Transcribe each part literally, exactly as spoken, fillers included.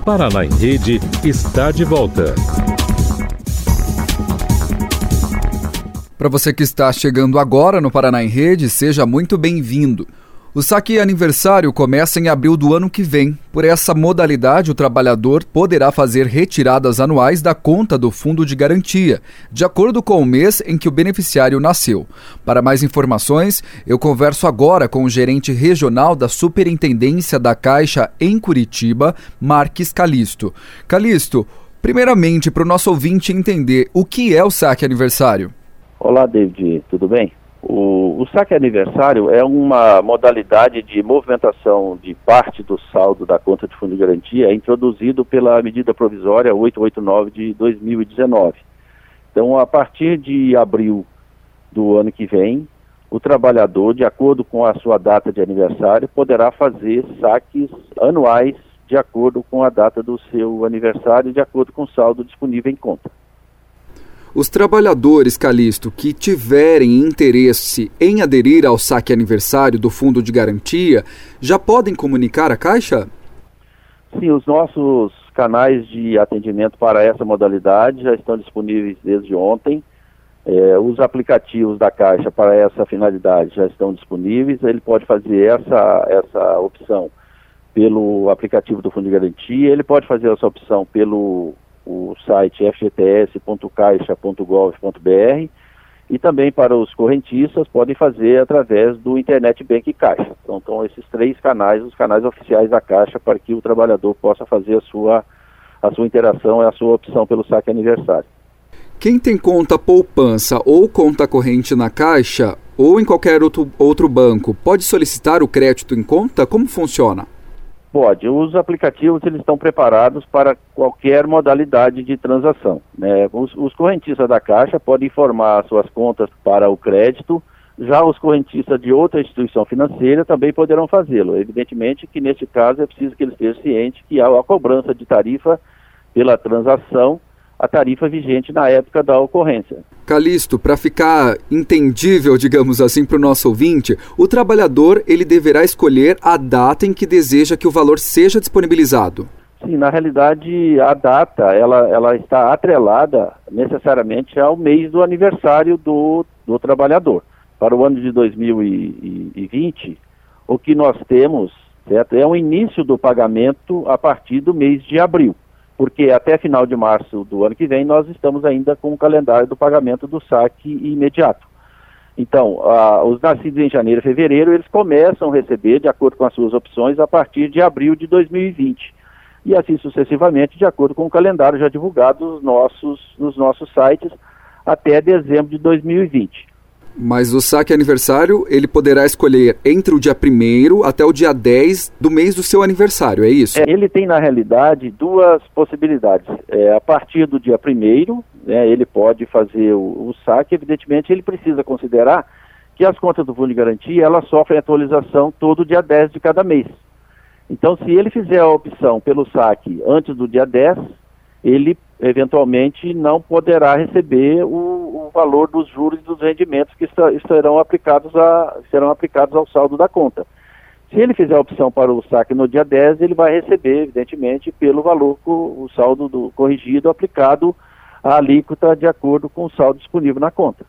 Paraná em Rede está de volta. Para você que está chegando agora no Paraná em Rede, seja muito bem-vindo. O saque aniversário começa em abril do ano que vem. Por essa modalidade, o trabalhador poderá fazer retiradas anuais da conta do Fundo de Garantia, de acordo com o mês em que o beneficiário nasceu. Para mais informações, eu converso agora com o gerente regional da Superintendência da Caixa em Curitiba, Marques Calisto. Calisto, primeiramente, para o nosso ouvinte entender, o que é o saque aniversário? Olá, David, tudo bem? O, o saque aniversário é uma modalidade de movimentação de parte do saldo da conta de fundo de garantia introduzido pela medida provisória oitocentos e oitenta e nove de dois mil e dezenove. Então, a partir de abril do ano que vem, o trabalhador, de acordo com a sua data de aniversário, poderá fazer saques anuais de acordo com a data do seu aniversário e de acordo com o saldo disponível em conta. Os trabalhadores, Calisto, que tiverem interesse em aderir ao saque aniversário do Fundo de Garantia, já podem comunicar à Caixa? Sim, os nossos canais de atendimento para essa modalidade já estão disponíveis desde ontem. É, os aplicativos da Caixa para essa finalidade já estão disponíveis. Ele pode fazer essa, essa opção pelo aplicativo do Fundo de Garantia, ele pode fazer essa opção pelo o site f g t s ponto caixa ponto gov ponto b r e também para os correntistas podem fazer através do Internet Bank Caixa. Então, então esses três canais, os canais oficiais da Caixa, para que o trabalhador possa fazer a sua, a sua interação e a sua opção pelo saque aniversário. Quem tem conta poupança ou conta corrente na Caixa ou em qualquer outro, outro banco, pode solicitar o crédito em conta? Como funciona? Pode. Os aplicativos eles estão preparados para qualquer modalidade de transação, né? Os, os correntistas da Caixa podem informar suas contas para o crédito, já os correntistas de outra instituição financeira também poderão fazê-lo. Evidentemente que neste caso é preciso que eles estejam cientes que há a cobrança de tarifa pela transação, a tarifa vigente na época da ocorrência. Calisto, para ficar entendível, digamos assim, para o nosso ouvinte, o trabalhador ele deverá escolher a data em que deseja que o valor seja disponibilizado. Sim, na realidade a data ela, ela está atrelada necessariamente ao mês do aniversário do, do trabalhador. Para o ano de dois mil e vinte, o que nós temos, certo, é o início do pagamento a partir do mês de abril. Porque até final de março do ano que vem nós estamos ainda com o calendário do pagamento do saque imediato. Então, ah, os nascidos em janeiro e fevereiro, eles começam a receber, de acordo com as suas opções, a partir de abril de dois mil e vinte. E assim sucessivamente, de acordo com o calendário já divulgado nos nossos, nos nossos sites, até dezembro de dois mil e vinte. Mas o saque aniversário, ele poderá escolher entre o dia primeiro até o dia dez do mês do seu aniversário, é isso? É, ele tem, na realidade, duas possibilidades. É, a partir do dia primeiro, né, ele pode fazer o, o saque. Evidentemente, ele precisa considerar que as contas do Fundo de Garantia, elas sofrem atualização todo dia dez de cada mês. Então, se ele fizer a opção pelo saque antes do dia dez, ele eventualmente não poderá receber o, o valor dos juros e dos rendimentos que está, estarão aplicados a, serão aplicados ao saldo da conta. Se ele fizer a opção para o saque no dia dez, ele vai receber, evidentemente, pelo valor, o saldo do corrigido aplicado à alíquota de acordo com o saldo disponível na conta.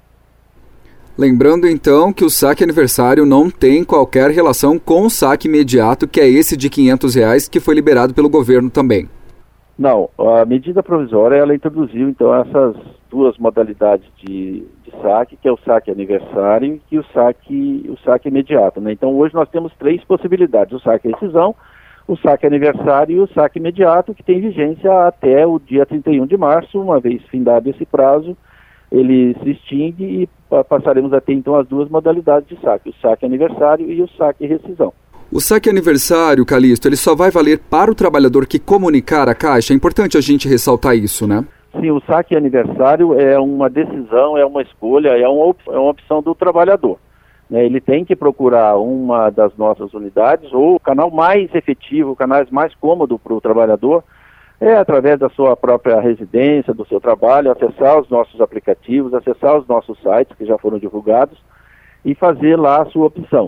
Lembrando, então, que o saque aniversário não tem qualquer relação com o saque imediato, que é esse de quinhentos reais que foi liberado pelo governo também. Não, a medida provisória ela introduziu então essas duas modalidades de, de saque, que é o saque aniversário e o saque, o saque imediato, né? Então hoje nós temos três possibilidades: o saque rescisão, o saque aniversário e o saque imediato, que tem vigência até o dia trinta e um de março. Uma vez findado esse prazo, ele se extingue e passaremos a ter então as duas modalidades de saque, o saque aniversário e o saque rescisão. O saque aniversário, Calisto, ele só vai valer para o trabalhador que comunicar à Caixa? É importante a gente ressaltar isso, né? Sim, o saque aniversário é uma decisão, é uma escolha, é uma, op- é uma opção do trabalhador, né? Ele tem que procurar uma das nossas unidades ou o canal mais efetivo, o canal mais cômodo para o trabalhador é através da sua própria residência, do seu trabalho, acessar os nossos aplicativos, acessar os nossos sites que já foram divulgados e fazer lá a sua opção.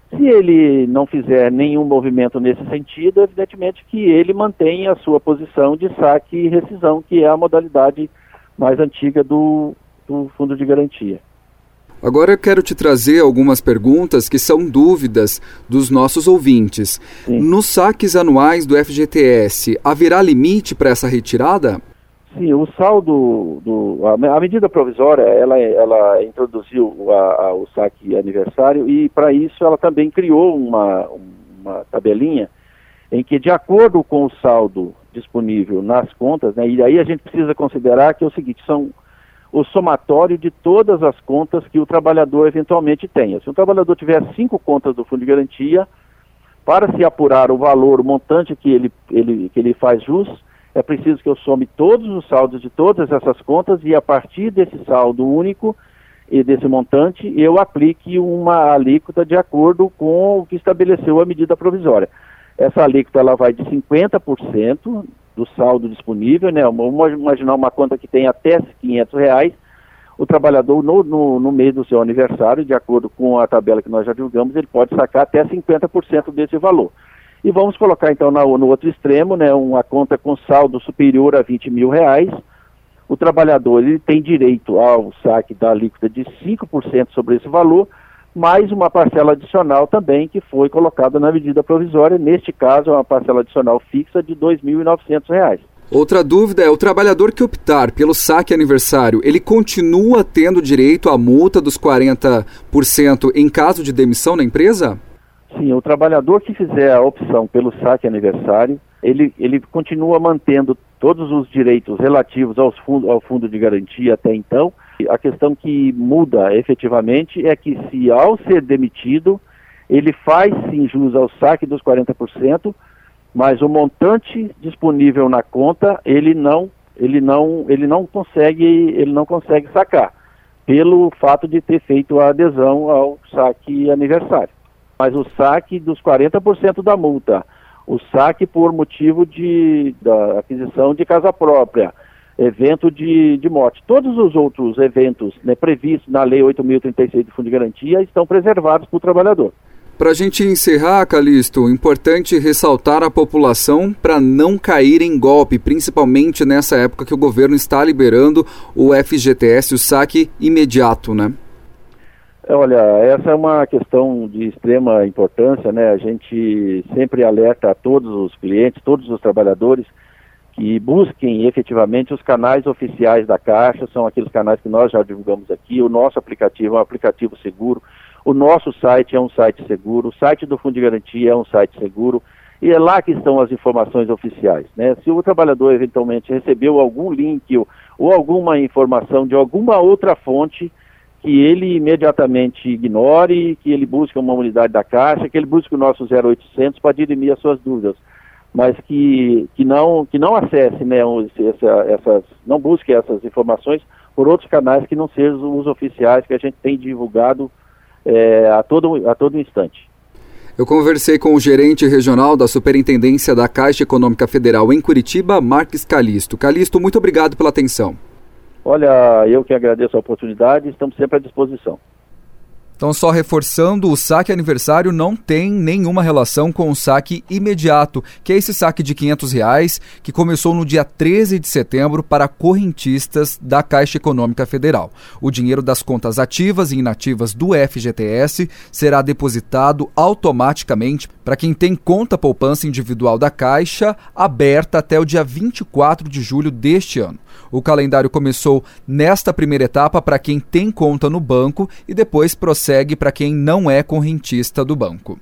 Se ele não fizer nenhum movimento nesse sentido, evidentemente que ele mantém a sua posição de saque e rescisão, que é a modalidade mais antiga do, do fundo de garantia. Agora eu quero te trazer algumas perguntas que são dúvidas dos nossos ouvintes. Sim. Nos saques anuais do F G T S, haverá limite para essa retirada? Sim, o saldo, do, a, a medida provisória, ela, ela introduziu a, a, o saque aniversário e para isso ela também criou uma, uma tabelinha em que, de acordo com o saldo disponível nas contas, né, e aí a gente precisa considerar que é o seguinte, são o somatório de todas as contas que o trabalhador eventualmente tenha. Se o trabalhador tiver cinco contas do fundo de garantia, para se apurar o valor, o montante que ele, ele, que ele faz jus, é preciso que eu some todos os saldos de todas essas contas e a partir desse saldo único e desse montante, eu aplique uma alíquota de acordo com o que estabeleceu a medida provisória. Essa alíquota ela vai de cinquenta por cento do saldo disponível, né? Vamos imaginar uma conta que tem até quinhentos reais, o trabalhador no, no, no mês do seu aniversário, de acordo com a tabela que nós já divulgamos, ele pode sacar até cinquenta por cento desse valor. E vamos colocar então na, no outro extremo, né, uma conta com saldo superior a vinte mil reais, o trabalhador ele tem direito ao saque da alíquota de cinco por cento sobre esse valor, mais uma parcela adicional também que foi colocada na medida provisória, neste caso é uma parcela adicional fixa de dois mil e novecentos reais. Outra dúvida é, o trabalhador que optar pelo saque aniversário, ele continua tendo direito à multa dos quarenta por cento em caso de demissão na empresa? Sim, o trabalhador que fizer a opção pelo saque aniversário, ele, ele continua mantendo todos os direitos relativos aos fundo, ao fundo de garantia até então. A questão que muda efetivamente é que se ao ser demitido, ele faz sim jus ao saque dos quarenta por cento, mas o montante disponível na conta, ele não, ele não, ele não consegue, ele não consegue sacar, pelo fato de ter feito a adesão ao saque aniversário. Mas o saque dos quarenta por cento da multa, o saque por motivo de, da aquisição de casa própria, evento de, de morte, todos os outros eventos, né, previstos na Lei oito mil e trinta e seis do Fundo de Garantia estão preservados para o trabalhador. Para a gente encerrar, Calixto, importante ressaltar a população para não cair em golpe, principalmente nessa época que o governo está liberando o F G T S, o saque imediato, né? Olha, essa é uma questão de extrema importância, né? A gente sempre alerta a todos os clientes, todos os trabalhadores, que busquem efetivamente os canais oficiais da Caixa, são aqueles canais que nós já divulgamos aqui. O nosso aplicativo é um aplicativo seguro, o nosso site é um site seguro, o site do Fundo de Garantia é um site seguro, e é lá que estão as informações oficiais, né? Se o trabalhador eventualmente recebeu algum link ou, ou alguma informação de alguma outra fonte, que ele imediatamente ignore, que ele busque uma unidade da Caixa, que ele busque o nosso zero oitocentos para dirimir as suas dúvidas, mas que, que, não, que não acesse, né, essa, essas, não busque essas informações por outros canais que não sejam os oficiais que a gente tem divulgado é, a, todo, a todo instante. Eu conversei com o gerente regional da Superintendência da Caixa Econômica Federal em Curitiba, Marques Calixto. Calixto, muito obrigado pela atenção. Olha, eu que agradeço a oportunidade, estamos sempre à disposição. Então, só reforçando, o saque aniversário não tem nenhuma relação com o saque imediato, que é esse saque de quinhentos reais, que começou no dia treze de setembro para correntistas da Caixa Econômica Federal. O dinheiro das contas ativas e inativas do F G T S será depositado automaticamente para quem tem conta poupança individual da Caixa aberta até o dia vinte e quatro de julho deste ano. O calendário começou nesta primeira etapa para quem tem conta no banco e depois prossegue para quem não é correntista do banco.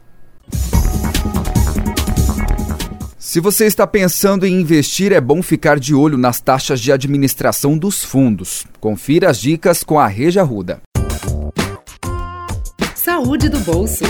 Se você está pensando em investir, é bom ficar de olho nas taxas de administração dos fundos. Confira as dicas com a Regia Arruda. Saúde do bolso.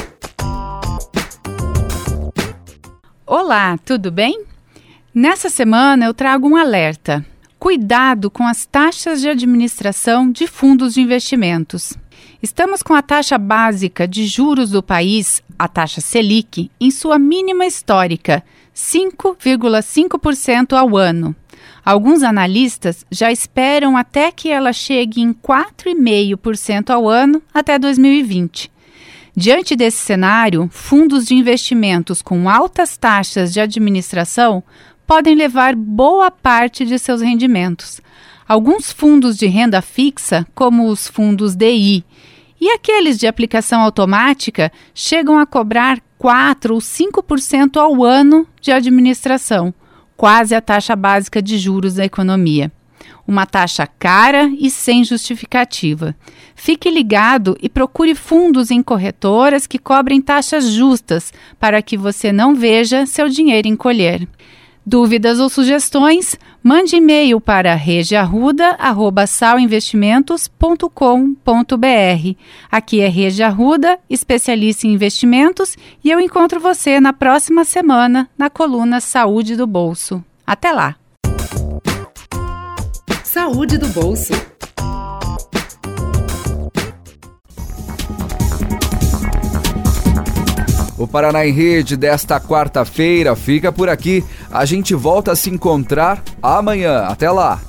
Olá, tudo bem? Nessa semana eu trago um alerta. Cuidado com as taxas de administração de fundos de investimentos. Estamos com a taxa básica de juros do país, a taxa Selic, em sua mínima histórica, cinco vírgula cinco por cento ao ano. Alguns analistas já esperam até que ela chegue em quatro vírgula cinco por cento ao ano até dois mil e vinte. Diante desse cenário, fundos de investimentos com altas taxas de administração podem levar boa parte de seus rendimentos. Alguns fundos de renda fixa, como os fundos D I, e aqueles de aplicação automática, chegam a cobrar quatro ou cinco por cento ao ano de administração, quase a taxa básica de juros da economia. Uma taxa cara e sem justificativa. Fique ligado e procure fundos em corretoras que cobrem taxas justas para que você não veja seu dinheiro encolher. Dúvidas ou sugestões? Mande e-mail para regiarruda arroba salinvestimentos ponto com ponto b r. Aqui é Regi Arruda, especialista em investimentos, e eu encontro você na próxima semana na coluna Saúde do Bolso. Até lá! Saúde do Bolso. O Paraná em Rede desta quarta-feira fica por aqui. A gente volta a se encontrar amanhã. Até lá!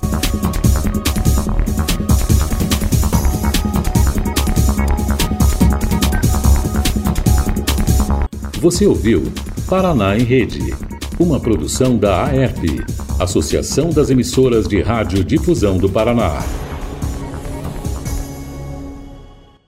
Você ouviu Paraná em Rede, uma produção da A E P, Associação das Emissoras de Rádio Difusão do Paraná.